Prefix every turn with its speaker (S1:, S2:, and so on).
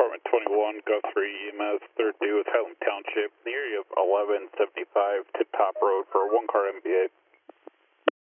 S1: Department 21, Guthrie EMS, third due with Highland Township, in the area of 1175 Tip Top Road for a one-car MBA.